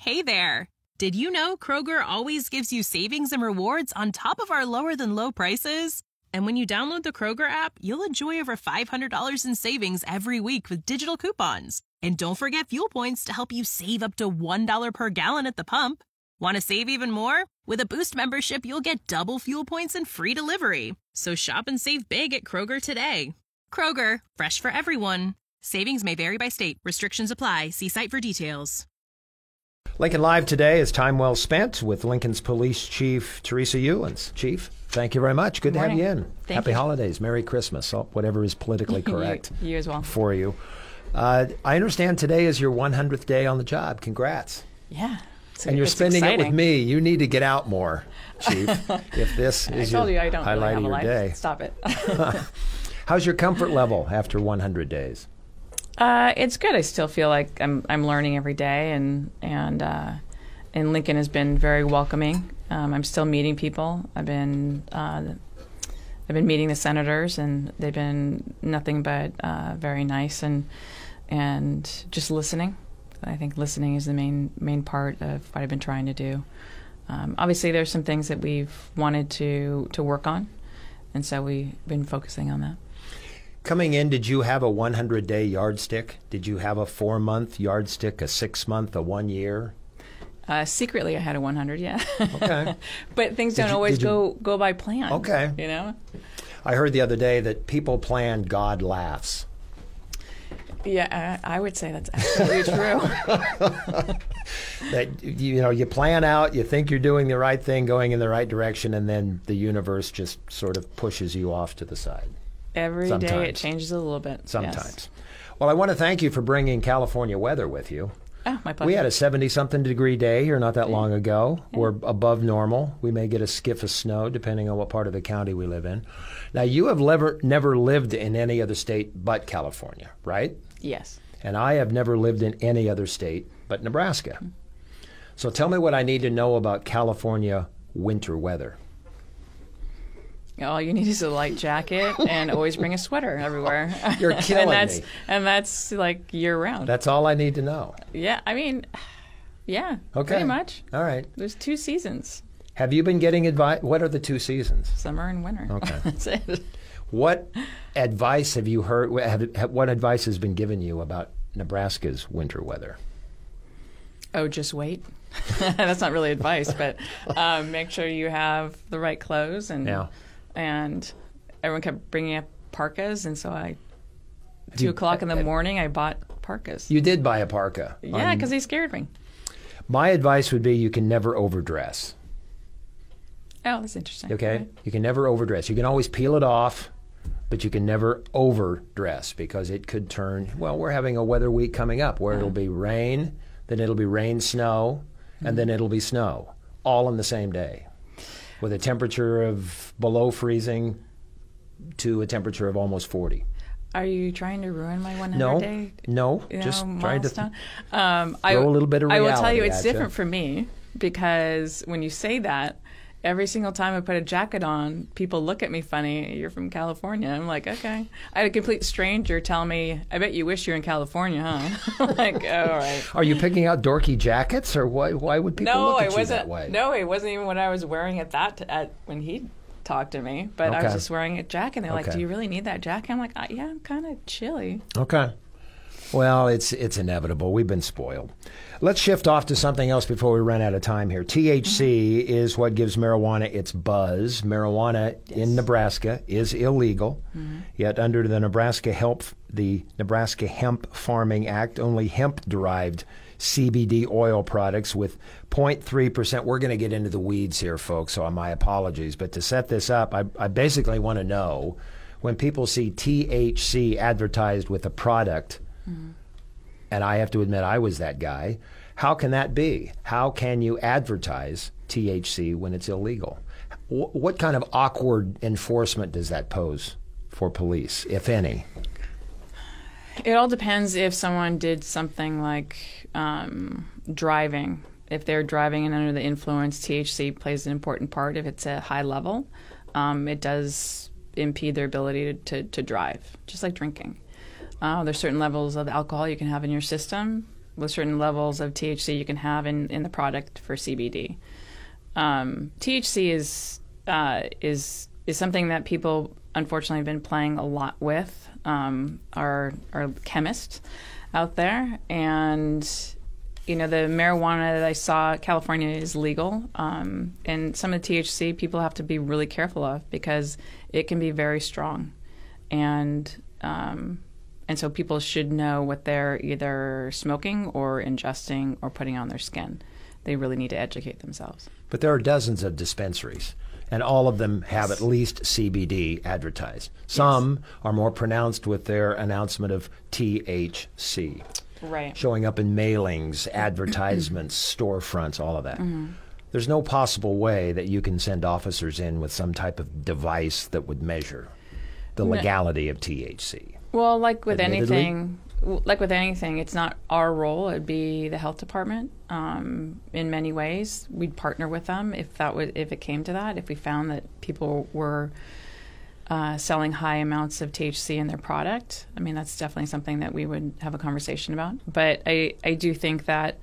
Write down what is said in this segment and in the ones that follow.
Hey there! Did you know Kroger always gives you savings and rewards on top of our lower-than-low prices? And when you download the Kroger app, you'll enjoy over $500 in savings every week with digital coupons. And don't forget fuel points to help you save up to $1 per gallon at the pump. Want to save even more? With a Boost membership, you'll get double fuel points and free delivery. So shop and save big at Kroger today. Kroger, fresh for everyone. Savings may vary by state. Restrictions apply. See site for details. Lincoln Live today is time well spent with Lincoln's Police Chief Teresa Ewens. Chief, thank you very much. Good to have you in. Happy holidays. Merry Christmas. Whatever is politically correct you as well. For you. I understand today is your 100th day on the job. Congrats. Yeah. And you're spending it with me. You need to get out more, Chief, if this is your highlight of your day. Stop it. How's your comfort level after 100 days? It's good. I still feel like I'm learning every day, and Lincoln has been very welcoming. I'm still meeting people. I've been meeting the senators, and they've been nothing but very nice and just listening. I think listening is the main part of what I've been trying to do. Obviously, there's some things that we've wanted to work on, and so we've been focusing on that. Coming in, did you have a 100-day yardstick? Did you have a 4-month yardstick, a 6-month, a 1 year? Secretly, I had a 100, yeah. Okay. But things don't always go by plan. Okay. You know? I heard the other day that people plan, God laughs. Yeah, I would say that's absolutely true. That you plan out, you think you're doing the right thing, going in the right direction, and then the universe just sort of pushes you off to the side. Every day it changes a little bit. Sometimes. Yes. Well, I want to thank you for bringing California weather with you. Oh, my pleasure. We had a 70-something degree day here not that long ago. Yeah. We're above normal. We may get a skiff of snow depending on what part of the county we live in. Now, you have never lived in any other state but California, right? Yes. And I have never lived in any other state but Nebraska. Mm-hmm. So tell me what I need to know about California winter weather. All you need is a light jacket and always bring a sweater everywhere. You're killing me. And that's like year-round. That's all I need to know. Yeah, I mean, yeah, okay. Pretty much. All right. There's 2 seasons. Have you been getting advice? What are the 2 seasons? Summer and winter. Okay. That's it. What advice have you heard? What advice has been given you about Nebraska's winter weather? Oh, just wait. That's not really advice, but make sure you have the right clothes and everyone kept bringing up parkas, and so 2 o'clock in the morning, I bought parkas. You did buy a parka? Yeah, because they scared me. My advice would be you can never overdress. Oh, that's interesting. Okay? Right. You can never overdress. You can always peel it off, but you can never overdress because it could turn, well, we're having a weather week coming up where it'll be rain, then it'll be rain, snow, and then it'll be snow, all on the same day, with a temperature of below freezing to a temperature of almost 40. Are you trying to ruin my 100-day? No, just trying to throw a little bit of reality. I will tell you, it's different for me because when you say that, every single time I put a jacket on, people look at me funny. You're from California. I'm like, okay. I had a complete stranger tell me, I bet you wish you were in California, huh? I'm like, oh, all right. Are you picking out dorky jackets, or why would people look at you that way? No, it wasn't even what I was wearing at when he talked to me. But I was just wearing a jacket. And they're like, do you really need that jacket? I'm like, yeah, I'm kind of chilly. Okay. Well, it's inevitable. We've been spoiled. Let's shift off to something else before we run out of time here. THC is what gives marijuana its buzz. Marijuana in Nebraska is illegal, yet under the Nebraska Hemp Farming Act, only hemp-derived CBD oil products with 0.3%. We're going to get into the weeds here, folks, so my apologies. But to set this up, I basically want to know, when people see THC advertised with a product, and I have to admit I was that guy, how can that be? How can you advertise THC when it's illegal? What kind of awkward enforcement does that pose for police, if any? It all depends if someone did something like driving. If they're driving and under the influence, THC plays an important part. If it's a high level, it does impede their ability to drive, just like drinking. There's certain levels of alcohol you can have in your system certain levels of THC you can have in the product for CBD. THC is something that people unfortunately have been playing a lot with. Our chemists out there, and the marijuana that I saw, California is legal, and some of the THC people have to be really careful of because it can be very strong, and so people should know what they're either smoking or ingesting or putting on their skin. They really need to educate themselves. But there are dozens of dispensaries, and all of them have at least CBD advertised. Some are more pronounced with their announcement of THC. Right. Showing up in mailings, advertisements, storefronts, all of that. There's no possible way that you can send officers in with some type of device that would measure the legality of THC. Well, like with Admittedly. anything, it's not our role. It'd be the health department. In many ways, we'd partner with them if it came to that. If we found that people were selling high amounts of THC in their product, I mean, that's definitely something that we would have a conversation about. But I do think that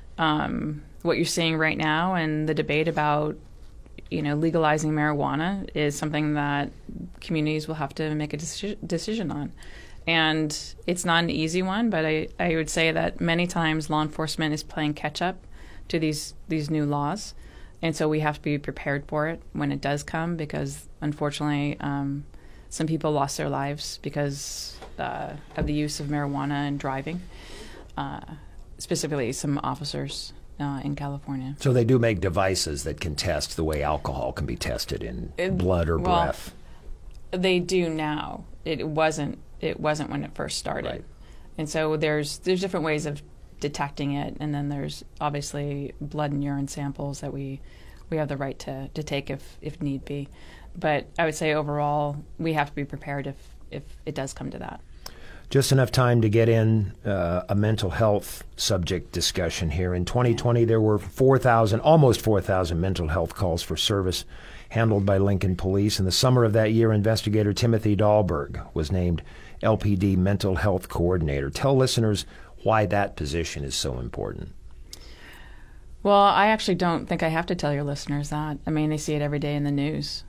what you're seeing right now and the debate about legalizing marijuana is something that communities will have to make a decision on. And it's not an easy one, but I would say that many times law enforcement is playing catch up to these new laws. And so we have to be prepared for it when it does come, because unfortunately some people lost their lives because of the use of marijuana and driving, specifically some officers in California. So they do make devices that can test the way alcohol can be tested in blood or breath. They do now. It wasn't when it first started. Right. And so there's different ways of detecting it, and then there's obviously blood and urine samples that we have the right to take if need be. But I would say overall we have to be prepared if it does come to that. Just enough time to get in a mental health subject discussion here. In 2020, there were almost 4,000 mental health calls for service handled by Lincoln Police. In the summer of that year, investigator Timothy Dahlberg was named LPD Mental Health Coordinator. Tell listeners why that position is so important. Well, I actually don't think I have to tell your listeners that. I mean, they see it every day in the news.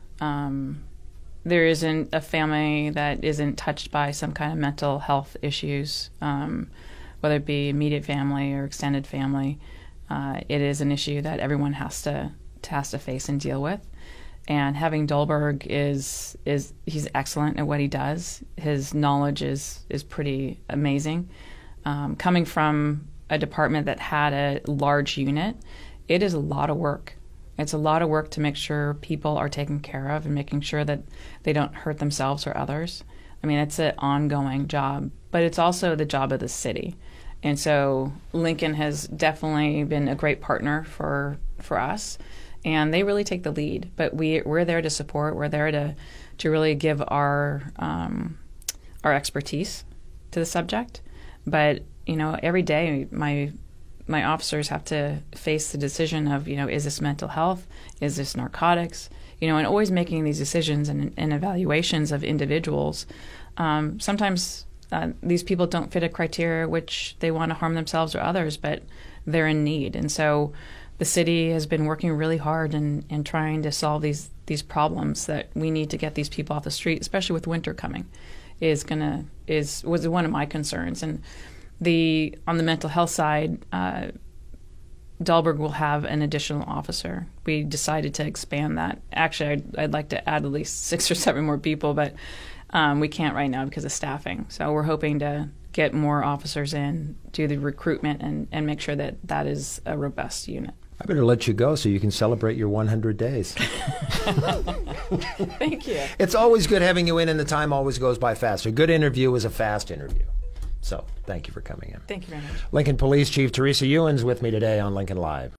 There isn't a family that isn't touched by some kind of mental health issues, whether it be immediate family or extended family. It is an issue that everyone has to face and deal with. And having Dahlberg he's excellent at what he does. His knowledge is pretty amazing. Coming from a department that had a large unit, it is a lot of work. It's a lot of work to make sure people are taken care of and making sure that they don't hurt themselves or others. I mean, it's an ongoing job, but it's also the job of the city. And so Lincoln has definitely been a great partner for us, and they really take the lead. But we're there to support. We're there to really give our expertise to the subject. But every day my officers have to face the decision of, is this mental health? Is this narcotics? And always making these decisions and evaluations of individuals. Sometimes these people don't fit a criteria which they want to harm themselves or others, but they're in need. And so the city has been working really hard in trying to solve these problems that we need to get these people off the street, especially with winter coming, was one of my concerns. And on the mental health side, Dahlberg will have an additional officer. We decided to expand that. Actually, I'd like to add at least 6 or 7 more people, but we can't right now because of staffing. So we're hoping to get more officers in, do the recruitment, and make sure that is a robust unit. I better let you go so you can celebrate your 100 days. Thank you. It's always good having you in, and the time always goes by fast. A good interview is a fast interview. So thank you for coming in. Thank you very much. Lincoln Police Chief Teresa Ewens with me today on Lincoln Live.